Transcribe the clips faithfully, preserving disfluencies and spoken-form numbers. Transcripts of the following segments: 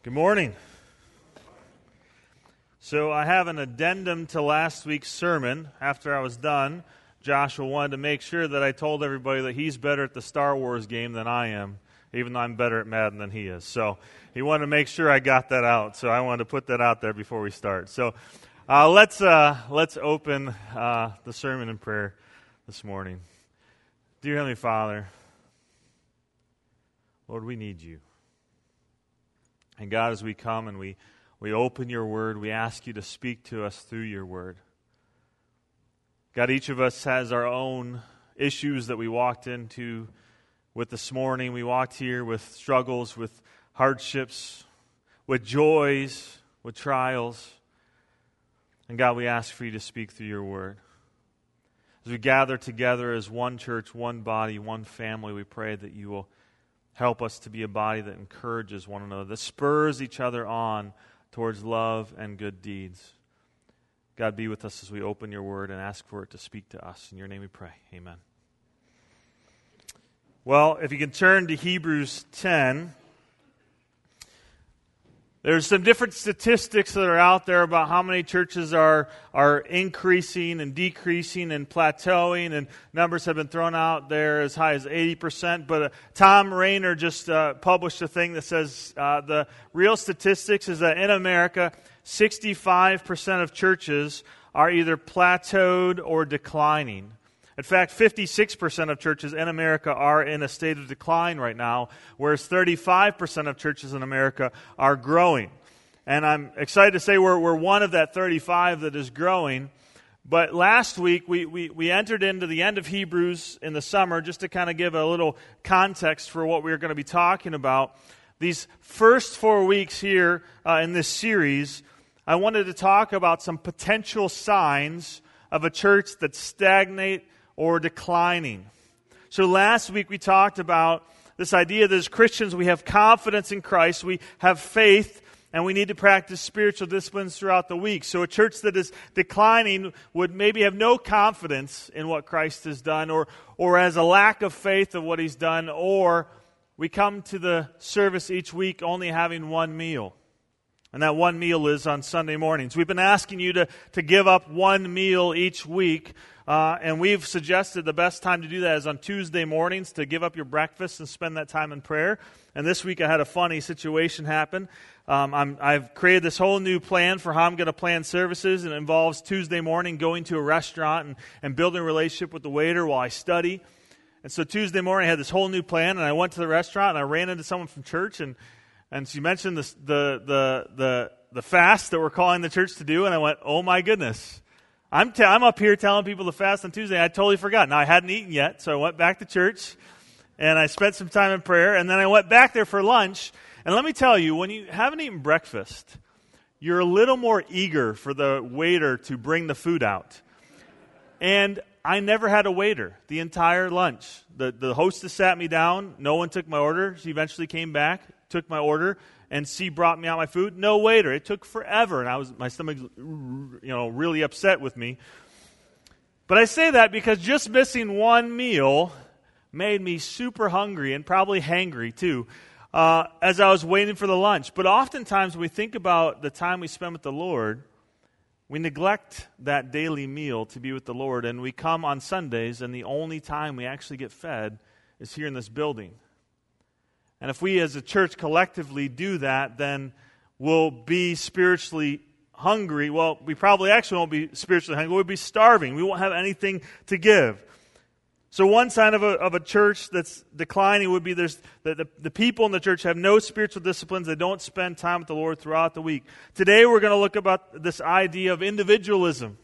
Good morning. So I have an addendum to last week's sermon. After I was done, Joshua wanted to make sure that I told everybody that he's better at the Star Wars game than I am, even though I'm better at Madden than he is. So he wanted to make sure I got that out. So I wanted to put that out there before we start. So uh, let's uh, let's open uh, the sermon in prayer this morning. Dear Heavenly Father, Lord, we need you. And God, as we come and we, we open your word, we ask you to speak to us through your word. God, each of us has our own issues that we walked into with this morning. We walked here with struggles, with hardships, with joys, with trials. And God, we ask for you to speak through your word. As we gather together as one church, one body, one family, we pray that you will help us to be a body that encourages one another, that spurs each other on towards love and good deeds. God, be with us as we open your word and ask for it to speak to us. In your name we pray. Amen. Well, if you can turn to Hebrews ten, there's some different statistics that are out there about how many churches are, are increasing and decreasing and plateauing, and numbers have been thrown out there as high as eighty percent. But uh, Tom Rainer just uh, published a thing that says uh, the real statistics is that in America, sixty-five percent of churches are either plateaued or declining. In fact, fifty-six percent of churches in America are in a state of decline right now, whereas thirty-five percent of churches in America are growing. And I'm excited to say we're, we're one of that thirty-five that is growing. But last week, we, we, we entered into the end of Hebrews in the summer just to kind of give a little context for what we're going to be talking about. These first four weeks here uh, in this series, I wanted to talk about some potential signs of a church that's stagnate or declining. So last week we talked about this idea that as Christians we have confidence in Christ, we have faith, and we need to practice spiritual disciplines throughout the week. So a church that is declining would maybe have no confidence in what Christ has done, or, or has a lack of faith of what He's done, or we come to the service each week only having one meal. And that one meal is on Sunday mornings. We've been asking you to, to give up one meal each week. Uh, and we've suggested the best time to do that is on Tuesday mornings, to give up your breakfast and spend that time in prayer. And this week I had a funny situation happen. Um, I'm, I've created this whole new plan for how I'm going to plan services, and it involves Tuesday morning going to a restaurant and, and building a relationship with the waiter while I study. And so Tuesday morning I had this whole new plan, and I went to the restaurant and I ran into someone from church, and And she mentioned this, the the the the fast that we're calling the church to do, and I went, "Oh my goodness, I'm t- I'm up here telling people to fast on Tuesday. I totally forgot. Now I hadn't eaten yet, so I went back to church, and I spent some time in prayer, and then I went back there for lunch. And let me tell you, when you haven't eaten breakfast, you're a little more eager for the waiter to bring the food out. And I never had a waiter the entire lunch. The the hostess sat me down. No one took my order. She eventually came back, took my order, and she brought me out my food. No waiter. It took forever, and I was my stomach, you know, really upset with me. But I say that because just missing one meal made me super hungry and probably hangry too, uh, as I was waiting for the lunch. But oftentimes when we think about the time we spend with the Lord, we neglect that daily meal to be with the Lord, and we come on Sundays, and the only time we actually get fed is here in this building. And if we as a church collectively do that, then we'll be spiritually hungry. Well, we probably actually won't be spiritually hungry. We'll be starving. We won't have anything to give. So one sign of a, of a church that's declining would be there's the, the, the people in the church have no spiritual disciplines. They don't spend time with the Lord throughout the week. Today we're going to look about this idea of individualism.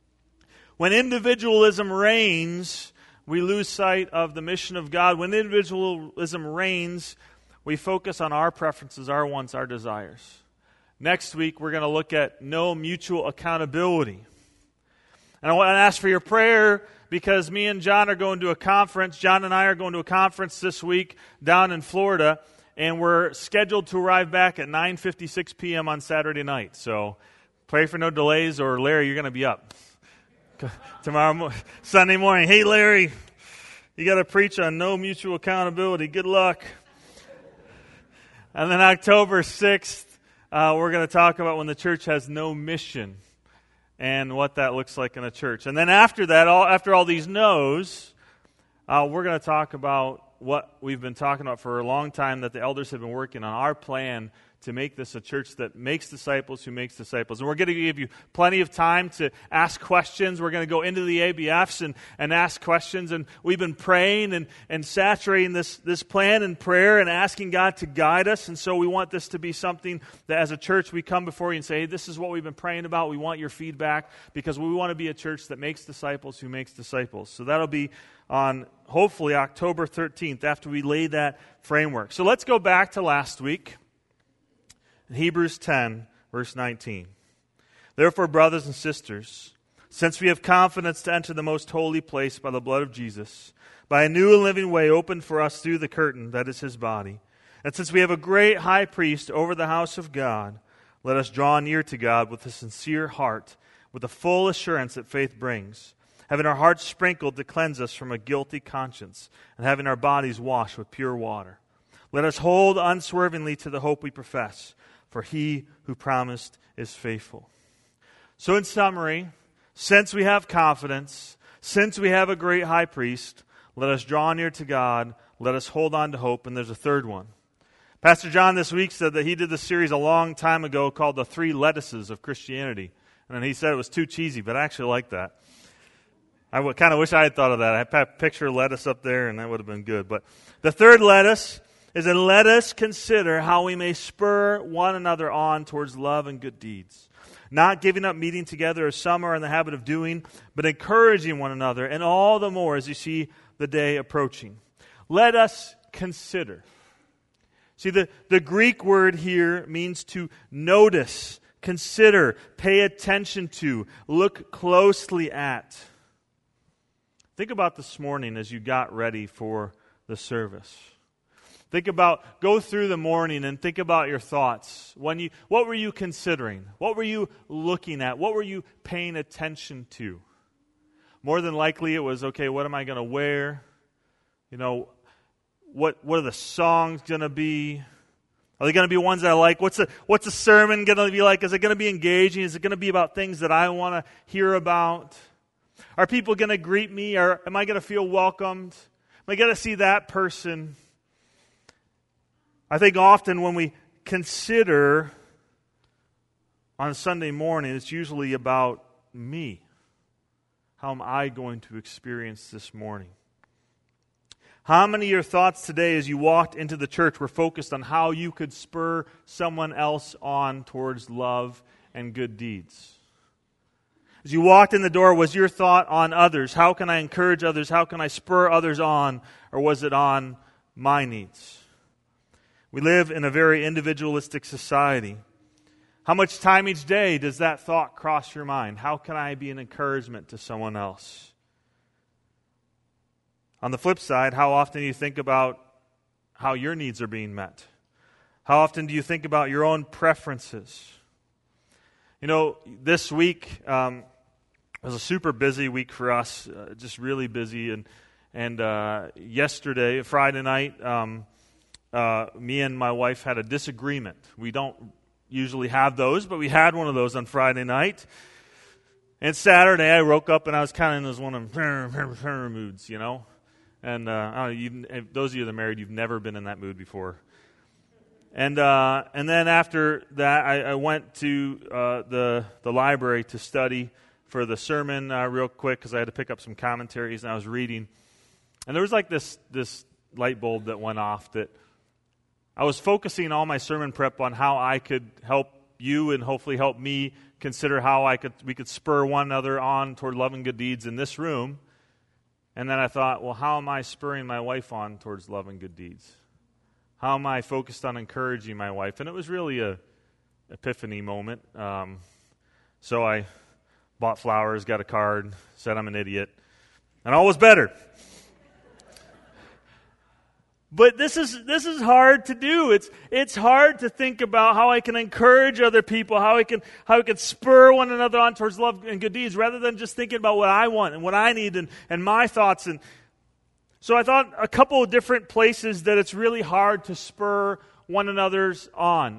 When individualism reigns, we lose sight of the mission of God. When individualism reigns, we focus on our preferences, our wants, our desires. Next week, we're going to look at no mutual accountability. And I want to ask for your prayer because me and John are going to a conference. John and I are going to a conference this week down in Florida, and we're scheduled to arrive back at nine fifty-six p.m. on Saturday night. So pray for no delays, or Larry, you're going to be up tomorrow, mo- Sunday morning. Hey, Larry, you got to preach on no mutual accountability. Good luck. And then October sixth, uh, we're going to talk about when the church has no mission and what that looks like in a church. And then after that, all after all these no's, uh, we're going to talk about what we've been talking about for a long time that the elders have been working on, our plan to make this a church that makes disciples who makes disciples. And we're going to give you plenty of time to ask questions. We're going to go into the A B Fs and, and ask questions. And we've been praying and, and saturating this, this plan in prayer and asking God to guide us. And so we want this to be something that as a church we come before you and say, hey, this is what we've been praying about. We want your feedback because we want to be a church that makes disciples who makes disciples. So that'll be on hopefully October thirteenth after we lay that framework. So let's go back to last week. Hebrews ten, verse nineteen. Therefore, brothers and sisters, since we have confidence to enter the most holy place by the blood of Jesus, by a new and living way opened for us through the curtain that is his body, and since we have a great high priest over the house of God, let us draw near to God with a sincere heart, with the full assurance that faith brings, having our hearts sprinkled to cleanse us from a guilty conscience, and having our bodies washed with pure water. Let us hold unswervingly to the hope we profess, for he who promised is faithful. So in summary, since we have confidence, since we have a great high priest, let us draw near to God, let us hold on to hope, and there's a third one. Pastor John this week said that he did this series a long time ago called The Three Lettuces of Christianity. And then he said it was too cheesy, but I actually like that. I w- kind of wish I had thought of that. I had a picture of lettuce up there, and that would have been good. But the third lettuce is that let us consider how we may spur one another on towards love and good deeds. Not giving up meeting together as some are in the habit of doing, but encouraging one another, and all the more as you see the day approaching. Let us consider. See, the, the Greek word here means to notice, consider, pay attention to, look closely at. Think about this morning as you got ready for the service. Think about, go through the morning and think about your thoughts. When you, what were you considering? What were you looking at? What were you paying attention to? More than likely it was, okay, what am I going to wear? You know, what what are the songs going to be? Are they going to be ones that I like? What's the, what's the sermon going to be like? Is it going to be engaging? Is it going to be about things that I want to hear about? Are people going to greet me? Or am I going to feel welcomed? Am I going to see that person? I think often when we consider on Sunday morning, it's usually about me. How am I going to experience this morning? How many of your thoughts today as you walked into the church were focused on how you could spur someone else on towards love and good deeds? As you walked in the door, was your thought on others? How can I encourage others? How can I spur others on? Or was it on my needs? We live in a very individualistic society. How much time each day does that thought cross your mind? How can I be an encouragement to someone else? On the flip side, how often do you think about how your needs are being met? How often do you think about your own preferences? You know, this week um, was a super busy week for us, uh, just really busy. And and uh, yesterday, Friday night, um, uh, me and my wife had a disagreement. We don't usually have those, but we had one of those on Friday night. And Saturday, I woke up and I was kind of in this one of them moods, you know. And uh, I don't know, those of you that are married, you've never been in that mood before. And uh, and then after that, I, I went to uh, the the library to study for the sermon uh, real quick because I had to pick up some commentaries, and I was reading. And there was like this this light bulb that went off that I was focusing all my sermon prep on how I could help you and hopefully help me consider how I could we could spur one another on toward love and good deeds in this room. And then I thought, well, how am I spurring my wife on towards love and good deeds? How am I focused on encouraging my wife? And it was really a epiphany moment. Um, so I bought flowers, got a card, said I'm an idiot, and all was better. But this is this is hard to do. It's it's hard to think about how I can encourage other people, how I can how I can spur one another on towards love and good deeds, rather than just thinking about what I want and what I need and, and my thoughts. And so I thought a couple of different places that it's really hard to spur one another's on.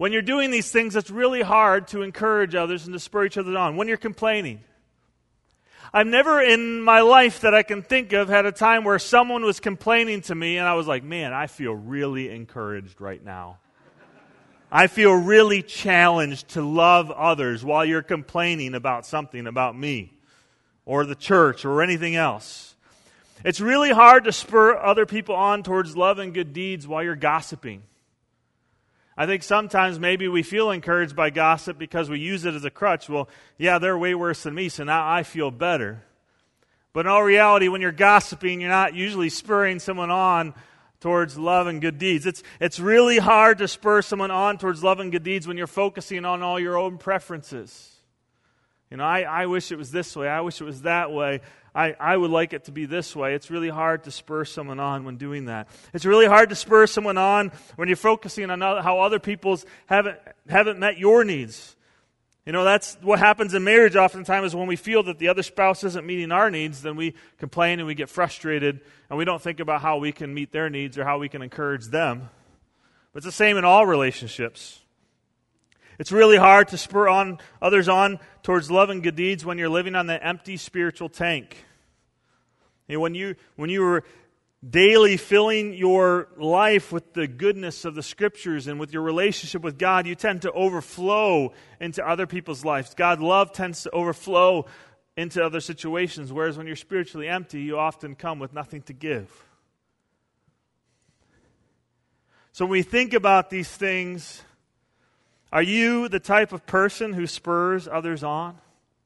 When you're doing these things, it's really hard to encourage others and to spur each other on. When you're complaining. I've never in my life that I can think of had a time where someone was complaining to me and I was like, man, I feel really encouraged right now. I feel really challenged to love others while you're complaining about something about me or the church or anything else. It's really hard to spur other people on towards love and good deeds while you're gossiping. I think sometimes maybe we feel encouraged by gossip because we use it as a crutch. Well, yeah, they're way worse than me, so now I feel better. But in all reality, when you're gossiping, you're not usually spurring someone on towards love and good deeds. It's it's really hard to spur someone on towards love and good deeds when you're focusing on all your own preferences. You know, I, I wish it was this way. I wish it was that way. I, I would like it to be this way. It's really hard to spur someone on when doing that. It's really hard to spur someone on when you're focusing on how other people's haven't haven't met your needs. You know, that's what happens in marriage oftentimes is when we feel that the other spouse isn't meeting our needs, then we complain and we get frustrated and we don't think about how we can meet their needs or how we can encourage them. But it's the same in all relationships. It's really hard to spur on others on towards love and good deeds when you're living on the empty spiritual tank. You know, when you when you were daily filling your life with the goodness of the Scriptures and with your relationship with God, you tend to overflow into other people's lives. God's love tends to overflow into other situations, whereas when you're spiritually empty, you often come with nothing to give. So when we think about these things, are you the type of person who spurs others on?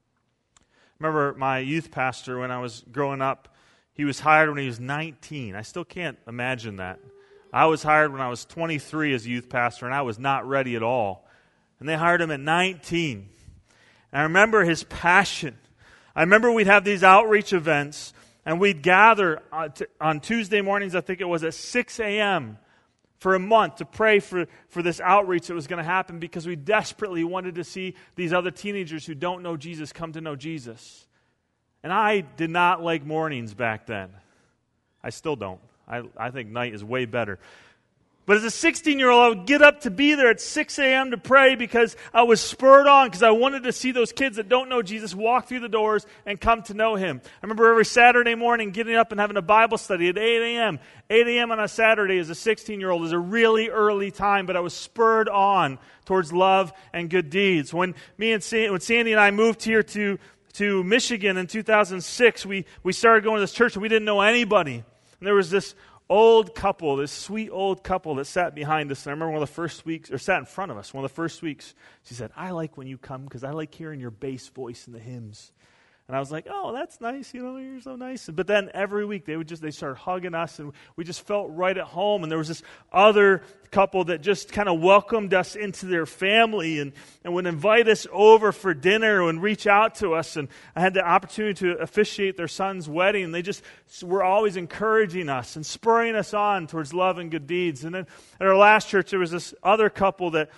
Remember my youth pastor when I was growing up, he was hired when he was nineteen. I still can't imagine that. I was hired when I was twenty-three as youth pastor, and I was not ready at all. And they hired him at nineteen. And I remember his passion. I remember we'd have these outreach events, and we'd gather on Tuesday mornings, I think it was at six a.m., for a month to pray for, for this outreach that was going to happen because we desperately wanted to see these other teenagers who don't know Jesus come to know Jesus. And I did not like mornings back then. I still don't. I, I think night is way better. But as a sixteen-year-old, I would get up to be there at six a.m. to pray because I was spurred on because I wanted to see those kids that don't know Jesus walk through the doors and come to know Him. I remember every Saturday morning getting up and having a Bible study at eight a.m. eight a.m. on a Saturday as a sixteen-year-old is a really early time, but I was spurred on towards love and good deeds. When me and Sandy, when Sandy and I moved here to, to Michigan in two thousand six, we, we started going to this church and we didn't know anybody. And there was this old couple, this sweet old couple that sat behind us. And I remember one of the first weeks, or sat in front of us, one of the first weeks, she said, I like when you come because I like hearing your bass voice in the hymns. And I was like, oh, that's nice, you know, you're so nice. But then every week they would just, they started hugging us and we just felt right at home. And there was this other couple that just kind of welcomed us into their family and, and would invite us over for dinner and reach out to us. And I had the opportunity to officiate their son's wedding. And they just were always encouraging us and spurring us on towards love and good deeds. And then at our last church, there was this other couple that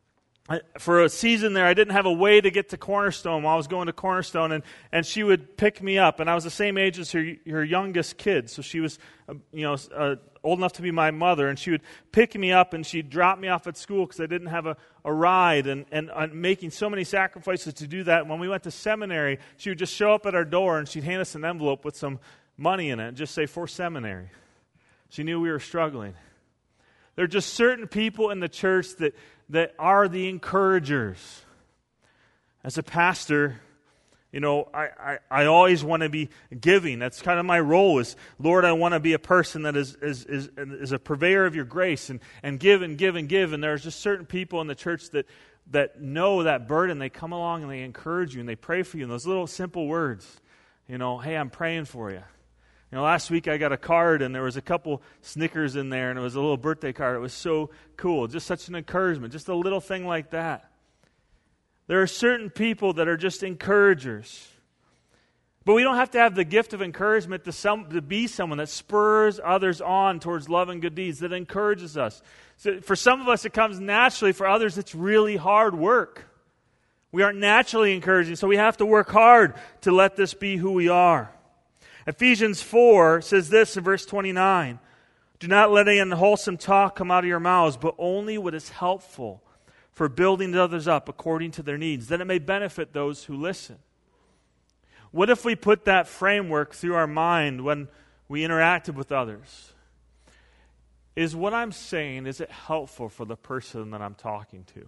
for a season there, I didn't have a way to get to Cornerstone while I was going to Cornerstone, and, and she would pick me up. And I was the same age as her, her youngest kid, so she was, uh, you know, uh, old enough to be my mother. And she would pick me up, and she'd drop me off at school because I didn't have a, a ride, and, and uh, making so many sacrifices to do that. When we went to seminary, she would just show up at our door, and she'd hand us an envelope with some money in it, and just say, for seminary. She knew we were struggling. There are just certain people in the church that that are the encouragers. As a pastor, you know, I, I, I always want to be giving. That's kind of my role is, Lord, I want to be a person that is is is, is a purveyor of your grace and, and give and give and give. And there's just certain people in the church that, that know that burden. They come along and they encourage you and they pray for you in those little simple words. You know, hey, I'm praying for you. You know, last week I got a card and there was a couple Snickers in there and it was a little birthday card. It was so cool. Just such an encouragement. Just a little thing like that. There are certain people that are just encouragers. But we don't have to have the gift of encouragement to, some, to be someone that spurs others on towards love and good deeds, that encourages us. So for some of us it comes naturally. For others it's really hard work. We aren't naturally encouraging, so we have to work hard to let this be who we are. Ephesians four says this in verse twenty-nine. Do not let any unwholesome talk come out of your mouths, but only what is helpful for building others up according to their needs, that it may benefit those who listen. What if we put that framework through our mind when we interacted with others? Is what I'm saying, is it helpful for the person that I'm talking to?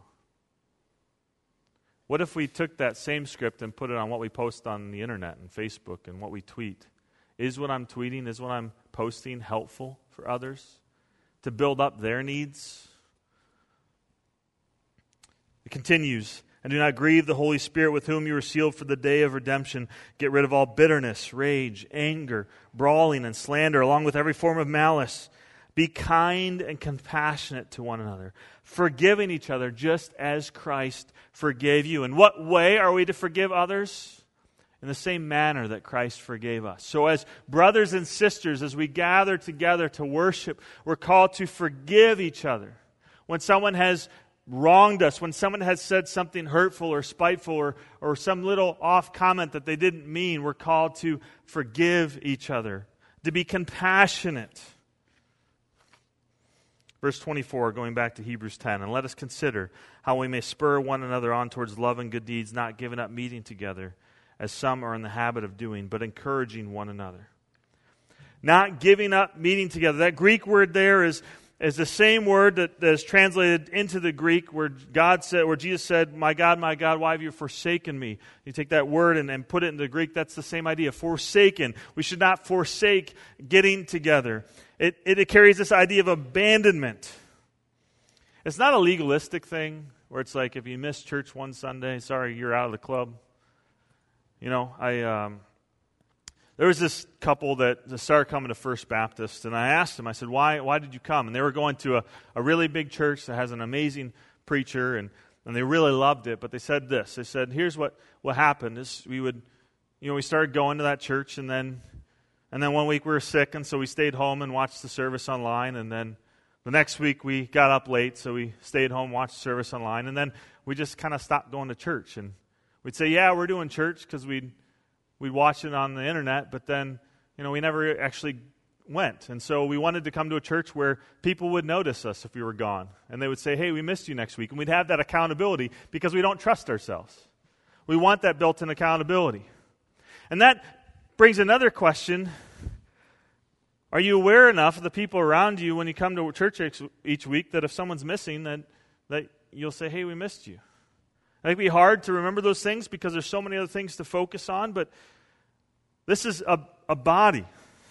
What if we took that same script and put it on what we post on the internet and Facebook and what we tweet? Is what I'm tweeting, is what I'm posting helpful for others to build up their needs? It continues, and do not grieve the Holy Spirit with whom you were sealed for the day of redemption. Get rid of all bitterness, rage, anger, brawling, and slander, along with every form of malice. Be kind and compassionate to one another, forgiving each other just as Christ forgave you. In what way are we to forgive others? In the same manner that Christ forgave us. So as brothers and sisters, as we gather together to worship, we're called to forgive each other. When someone has wronged us, when someone has said something hurtful or spiteful or, or some little off comment that they didn't mean, we're called to forgive each other, to be compassionate. Verse twenty-four, going back to Hebrews ten, and let us consider how we may spur one another on towards love and good deeds, not giving up meeting together, as some are in the habit of doing, but encouraging one another. Not giving up meeting together. That Greek word there is is the same word that, that is translated into the Greek where God said, where Jesus said, "My God, my God, why have you forsaken me?" You take that word and, and put it into Greek, that's the same idea, forsaken. We should not forsake getting together. It, it, it carries this idea of abandonment. It's not a legalistic thing where it's like if you miss church one Sunday, sorry, you're out of the club. You know, I... Um, There was this couple that started coming to First Baptist, and I asked them, I said, why why did you come? And they were going to a, a really big church that has an amazing preacher, and, and they really loved it, but they said this. They said, here's what, what happened is we would, you know, we started going to that church, and then and then one week we were sick, and so we stayed home and watched the service online, and then the next week we got up late, so we stayed home, watched the service online, and then we just kind of stopped going to church. And we'd say, yeah, we're doing church because we'd We'd watch it on the internet, but then, you know, we never actually went. And so we wanted to come to a church where people would notice us if we were gone. And they would say, hey, we missed you next week. And we'd have that accountability because we don't trust ourselves. We want that built-in accountability. And that brings another question. Are you aware enough of the people around you when you come to church each week that if someone's missing, that, that you'll say, hey, we missed you? It might be hard to remember those things because there's so many other things to focus on, but this is a, a body.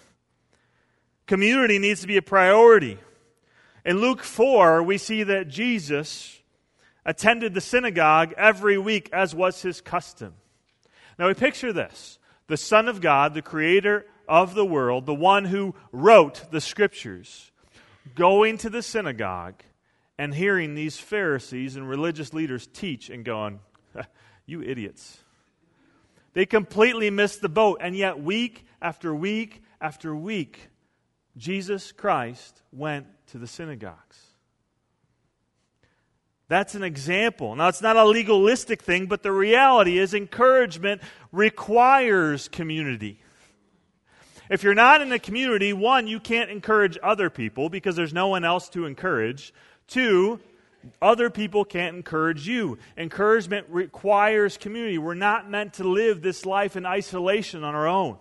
Community needs to be a priority. In Luke four, we see that Jesus attended the synagogue every week, as was his custom. Now we picture this. The Son of God, the creator of the world, the one who wrote the Scriptures, going to the synagogue and hearing these Pharisees and religious leaders teach and going, you idiots. They completely missed the boat. And yet week after week after week, Jesus Christ went to the synagogues. That's an example. Now, it's not a legalistic thing, but the reality is encouragement requires community. If you're not in a community, one, you can't encourage other people because there's no one else to encourage. Two, other people can't encourage you. Encouragement requires community. We're not meant to live this life in isolation on our own.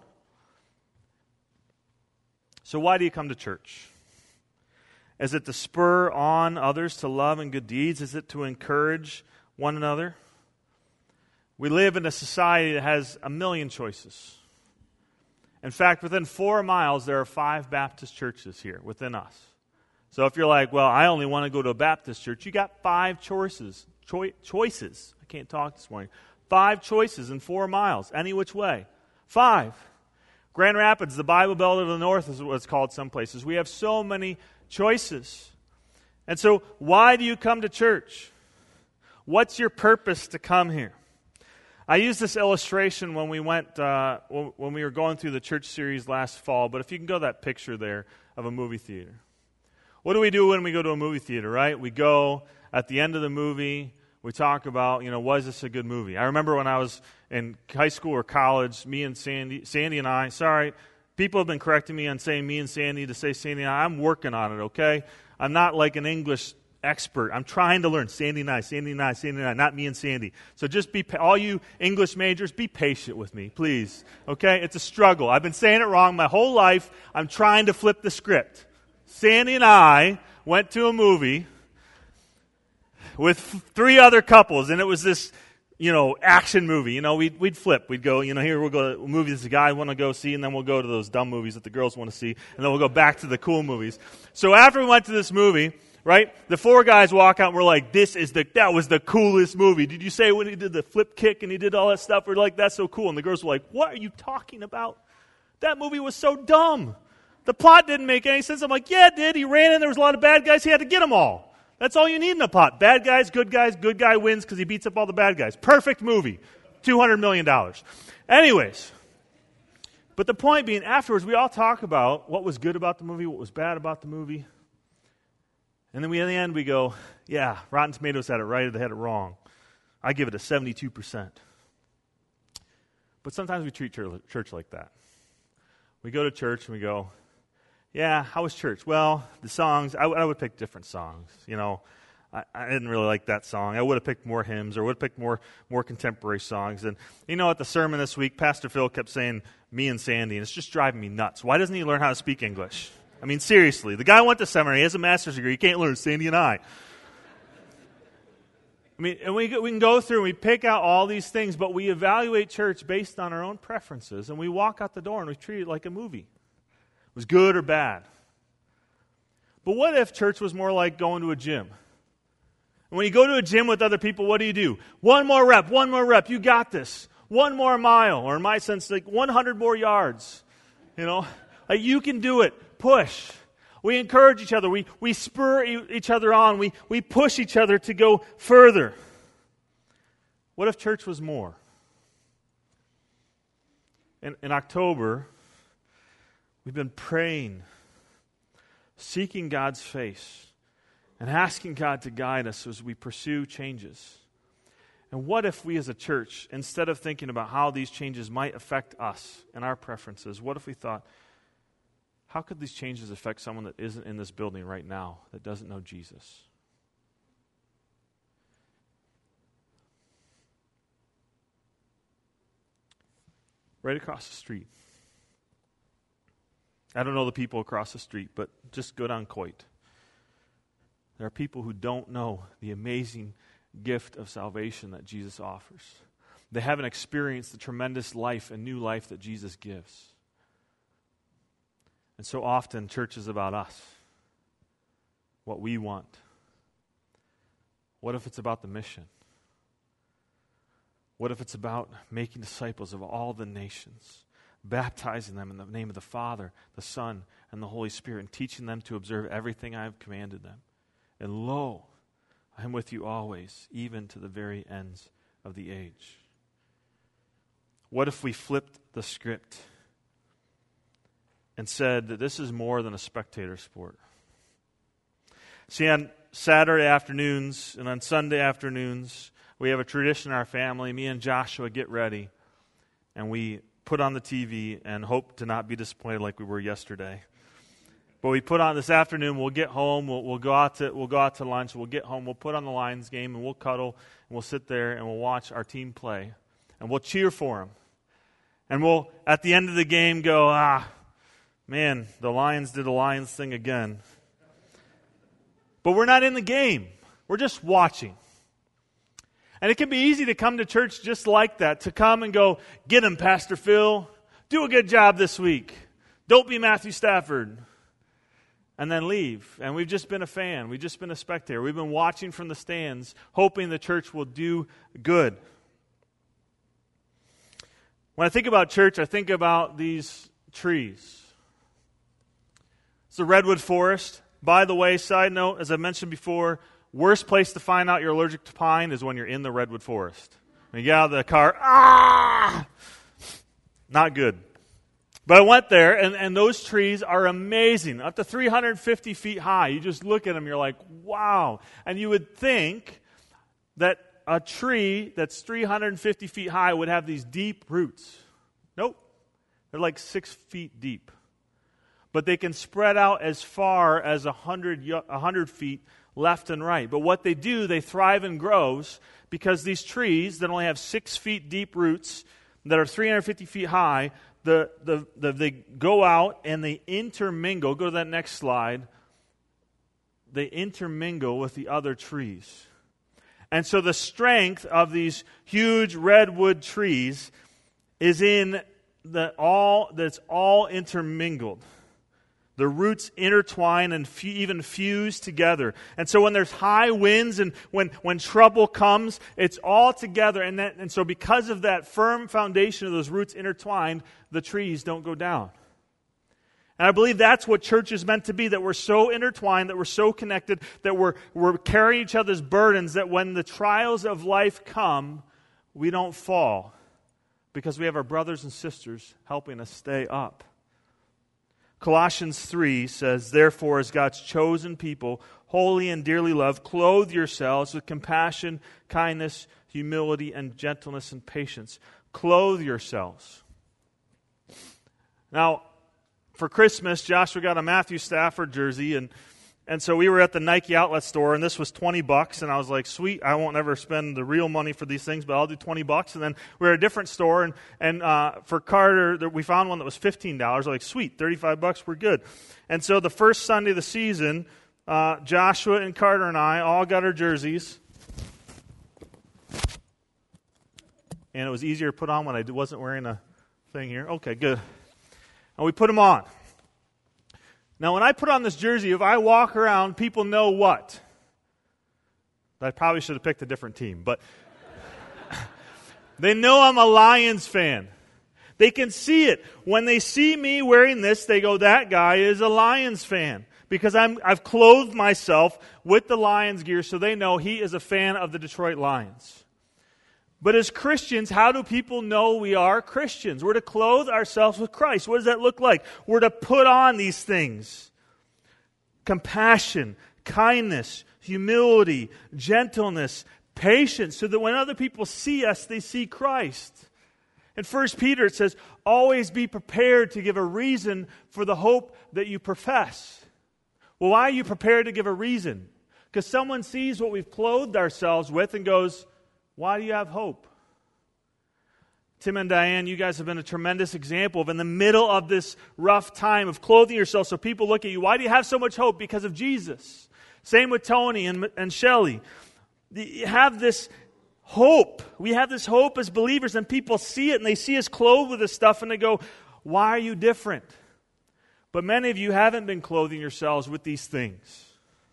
So why do you come to church? Is it to spur on others to love and good deeds? Is it to encourage one another? We live in a society that has a million choices. In fact, within four miles, there are five Baptist churches here within us. So if you're like, well, I only want to go to a Baptist church, you got five choices. Choi- choices. I can't talk this morning. Five choices in four miles, any which way. Five. Grand Rapids, the Bible Belt of the North is what it's called some places. We have so many choices. And so why do you come to church? What's your purpose to come here? I used this illustration when we went, uh, when we were going through the church series last fall, but if you can go to that picture there of a movie theater. What do we do when we go to a movie theater, right? We go at the end of the movie, we talk about, you know, was this a good movie? I remember when I was in high school or college, me and Sandy, Sandy and I, sorry, people have been correcting me on saying me and Sandy to say Sandy and I. I'm working on it, okay? I'm not like an English expert. I'm trying to learn. Sandy and I, Sandy and I, Sandy and I, not me and Sandy. So just be, all you English majors, be patient with me, please. Okay? It's a struggle. I've been saying it wrong my whole life. I'm trying to flip the script. Sandy and I went to a movie with three other couples, and it was this, you know, action movie. You know, we'd, we'd flip. We'd go, you know, here we'll go to movies the guys want to go see, and then we'll go to those dumb movies that the girls want to see, and then we'll go back to the cool movies. So after we went to this movie, right, the four guys walk out, and we're like, this is the, that was the coolest movie. Did you say when he did the flip kick and he did all that stuff? We're like, that's so cool. And the girls were like, what are you talking about? That movie was so dumb. The plot didn't make any sense. I'm like, yeah, it did. He ran in, there was a lot of bad guys. He had to get them all. That's all you need in a plot. Bad guys, good guys, good guy wins because he beats up all the bad guys. Perfect movie. two hundred million dollars. Anyways, but the point being, afterwards, we all talk about what was good about the movie, what was bad about the movie. And then we, in the end, we go, yeah, Rotten Tomatoes had it right or they had it wrong. I give it a seventy-two percent. But sometimes we treat church like that. We go to church and we go, yeah, how was church? Well, the songs, I, w- I would pick different songs. You know, I, I didn't really like that song. I would have picked more hymns or would have picked more more contemporary songs. And you know, at the sermon this week, Pastor Phil kept saying, me and Sandy, and it's just driving me nuts. Why doesn't he learn how to speak English? I mean, seriously, the guy went to seminary, he has a master's degree, he can't learn Sandy and I. I mean, and we, we can go through and we pick out all these things, but we evaluate church based on our own preferences, and we walk out the door and we treat it like a movie. It was good or bad. But what if church was more like going to a gym? And when you go to a gym with other people, what do you do? One more rep, one more rep, you got this. One more mile, or in my sense, like one hundred more yards. You know, like you can do it. Push. We encourage each other. We, we spur e- each other on. We, we push each other to go further. What if church was more? In, in October, we've been praying, seeking God's face, and asking God to guide us as we pursue changes. And what if we as a church, instead of thinking about how these changes might affect us and our preferences, what if we thought, how could these changes affect someone that isn't in this building right now, that doesn't know Jesus? Right across the street. I don't know the people across the street, but just go down Coit. There are people who don't know the amazing gift of salvation that Jesus offers. They haven't experienced the tremendous life and new life that Jesus gives. And so often, church is about us, what we want. What if it's about the mission? What if it's about making disciples of all the nations, baptizing them in the name of the Father, the Son, and the Holy Spirit, and teaching them to observe everything I have commanded them? And lo, I am with you always, even to the very ends of the age. What if we flipped the script and said that this is more than a spectator sport? See, on Saturday afternoons and on Sunday afternoons, we have a tradition in our family. Me and Joshua get ready, and we put on the T V and hope to not be disappointed like we were yesterday. But we put on this afternoon, we'll get home, we'll, we'll go out to we'll go out to lunch, we'll get home, we'll put on the Lions game, and we'll cuddle, and we'll sit there, and we'll watch our team play, and we'll cheer for them. And we'll, at the end of the game, go, ah, man, the Lions did a Lions thing again. But we're not in the game. We're just watching. And it can be easy to come to church just like that, to come and go, get him, Pastor Phil. Do a good job this week. Don't be Matthew Stafford. And then leave. And we've just been a fan. We've just been a spectator. We've been watching from the stands, hoping the church will do good. When I think about church, I think about these trees. It's the redwood forest. By the way, side note, as I mentioned before, worst place to find out you're allergic to pine is when you're in the redwood forest. When you get out of the car, ah! Not good. But I went there, and, and those trees are amazing, up to three hundred fifty feet high. You just look at them, you're like, wow. And you would think that a tree that's three hundred fifty feet high would have these deep roots. Nope. They're like six feet deep. but they can spread out as far as one hundred, one hundred feet left and right. But what they do, they thrive and grows because these trees that only have six feet deep roots that are three hundred fifty feet high, the, the, the, they go out and they intermingle. Go to that next slide. They intermingle with the other trees. And so the strength of these huge redwood trees is in the all that's all intermingled. The roots intertwine and f- even fuse together. And so when there's high winds and when, when trouble comes, it's all together. And, that, and so because of that firm foundation of those roots intertwined, the trees don't go down. And I believe that's what church is meant to be, that we're so intertwined, that we're so connected, that we're, we're carrying each other's burdens, that when the trials of life come, we don't fall because we have our brothers and sisters helping us stay up. Colossians three says, therefore, as God's chosen people, holy and dearly loved, clothe yourselves with compassion, kindness, humility, and gentleness and patience. Clothe yourselves. Now, for Christmas, Joshua got a Matthew Stafford jersey, and and so we were at the Nike outlet store, and this was twenty bucks, and I was like, sweet, I won't ever spend the real money for these things, but I'll do twenty bucks. And then we were at a different store, and, and uh, for Carter, we found one that was fifteen dollars. We're like, sweet, thirty-five bucks, we're good. And so the first Sunday of the season, uh, Joshua and Carter and I all got our jerseys, and it was easier to put on when I wasn't wearing a thing here. Okay, good. And we put them on. Now, when I put on this jersey, if I walk around, people know what? I probably should have picked a different team, but they know I'm a Lions fan. They can see it. When they see me wearing this, they go, that guy is a Lions fan. Because I'm, I've clothed myself with the Lions gear so they know he is a fan of the Detroit Lions. But as Christians, how do people know we are Christians? We're to clothe ourselves with Christ. What does that look like? We're to put on these things. Compassion, kindness, humility, gentleness, patience, so that when other people see us, they see Christ. In First Peter it says, always be prepared to give a reason for the hope that you profess. Well, why are you prepared to give a reason? Because someone sees what we've clothed ourselves with and goes, why do you have hope? Tim and Diane, you guys have been a tremendous example of in the middle of this rough time of clothing yourself so people look at you. Why do you have so much hope? Because of Jesus. Same with Tony and, and Shelley. You have this hope. We have this hope as believers, and people see it and they see us clothed with this stuff and they go, why are you different? But many of you haven't been clothing yourselves with these things.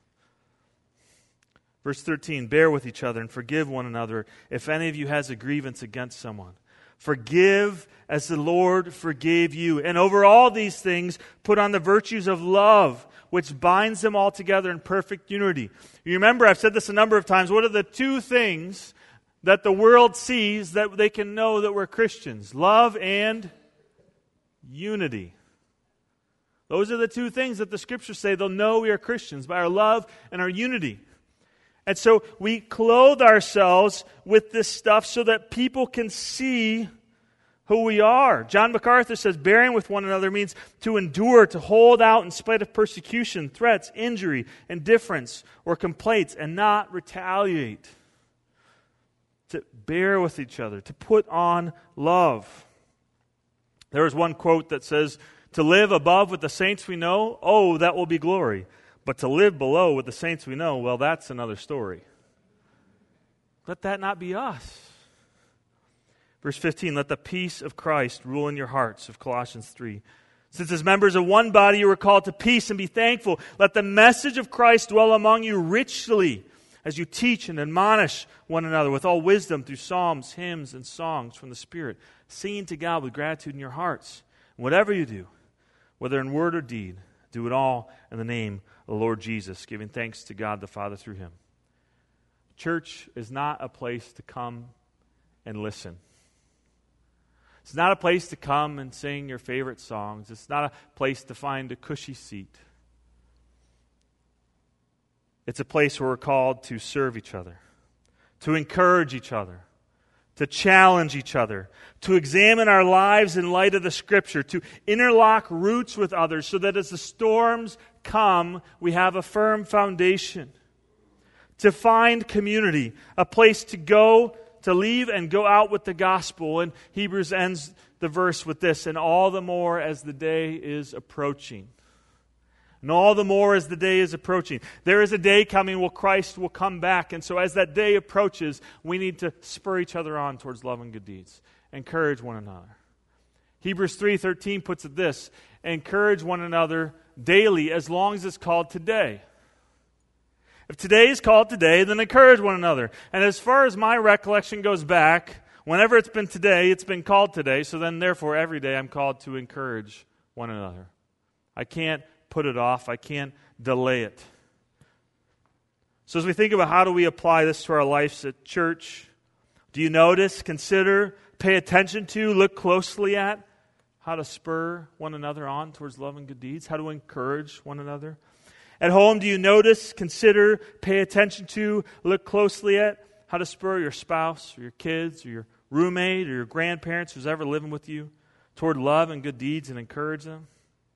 Verse thirteen, bear with each other and forgive one another if any of you has a grievance against someone. Forgive as the Lord forgave you. And over all these things, put on the virtues of love, which binds them all together in perfect unity. You remember, I've said this a number of times, what are the two things that the world sees that they can know that we're Christians? Love and unity. Those are the two things that the Scriptures say they'll know we are Christians, by our love and our unity. And so we clothe ourselves with this stuff so that people can see who we are. John MacArthur says, bearing with one another means to endure, to hold out in spite of persecution, threats, injury, indifference, or complaints, and not retaliate. To bear with each other, to put on love. There is one quote that says, to live above with the saints we know, oh, that will be glory. But to live below with the saints we know, well, that's another story. Let that not be us. Verse fifteen, let the peace of Christ rule in your hearts, of Colossians three. Since as members of one body you were called to peace and be thankful, let the message of Christ dwell among you richly as you teach and admonish one another with all wisdom through psalms, hymns, and songs from the Spirit, singing to God with gratitude in your hearts. And whatever you do, whether in word or deed, do it all in the name of the Lord Jesus, giving thanks to God the Father through Him. Church is not a place to come and listen. It's not a place to come and sing your favorite songs. It's not a place to find a cushy seat. It's a place where we're called to serve each other, to encourage each other, to challenge each other, to examine our lives in light of the Scripture, to interlock roots with others so that as the storms come, we have a firm foundation, to find community, a place to go, to leave and go out with the gospel. And Hebrews ends the verse with this, and all the more as the day is approaching. And all the more as the day is approaching. There is a day coming where Christ will come back. And so as that day approaches, we need to spur each other on towards love and good deeds. Encourage one another. Hebrews three thirteen puts it this, encourage one another daily as long as it's called today. If today is called today, then encourage one another. And as far as my recollection goes back, whenever it's been today, it's been called today. So then therefore every day I'm called to encourage one another. I can't put it off. I can't delay it. So as we think about how do we apply this to our lives at church, do you notice, consider, pay attention to, look closely at how to spur one another on towards love and good deeds, how to encourage one another? At home, do you notice, consider, pay attention to, look closely at how to spur your spouse or your kids or your roommate or your grandparents who's ever living with you toward love and good deeds and encourage them?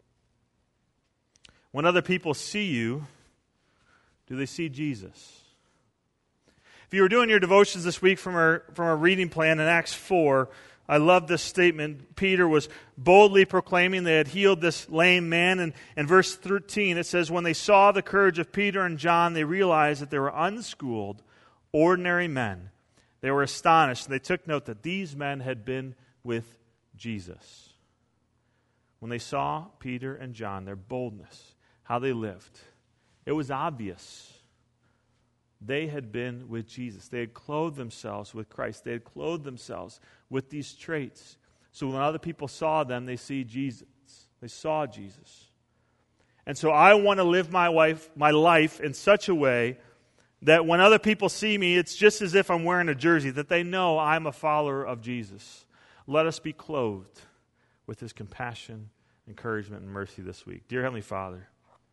When other people see you, do they see Jesus? If you were doing your devotions this week from our, from our reading plan in Acts four, I love this statement. Peter was boldly proclaiming they had healed this lame man. And in verse thirteen, it says, when they saw the courage of Peter and John, they realized that they were unschooled, ordinary men. They were astonished, and they took note that these men had been with Jesus. When they saw Peter and John, their boldness, how they lived, it was obvious. They had been with Jesus. They had clothed themselves with Christ. They had clothed themselves with these traits. So when other people saw them, they see Jesus. They saw Jesus. And so I want to live my life, my life in such a way that when other people see me, it's just as if I'm wearing a jersey, that they know I'm a follower of Jesus. Let us be clothed with His compassion, encouragement, and mercy this week. Dear Heavenly Father,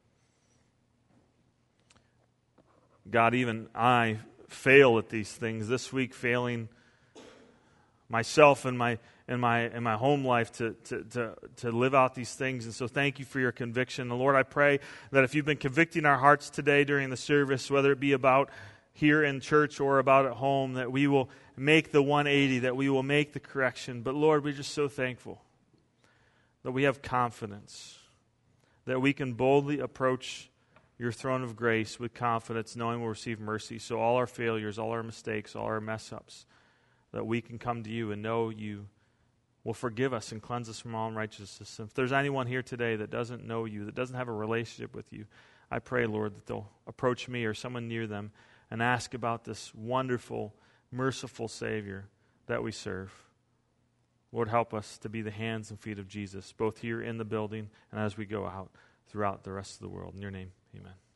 God, even I fail at these things this week, failing myself and my in my in my home life to, to to to live out these things. And so thank you for your conviction. And Lord, I pray that if you've been convicting our hearts today during the service, whether it be about here in church or about at home, that we will make the one eighty, that we will make the correction. But Lord, we're just so thankful that we have confidence, that we can boldly approach your throne of grace with confidence, knowing we'll receive mercy. So all our failures, all our mistakes, all our mess-ups, that we can come to you and know you will forgive us and cleanse us from all unrighteousness. If there's anyone here today that doesn't know you, that doesn't have a relationship with you, I pray, Lord, that they'll approach me or someone near them and ask about this wonderful, merciful Savior that we serve. Lord, help us to be the hands and feet of Jesus, both here in the building and as we go out throughout the rest of the world. In your name, amen.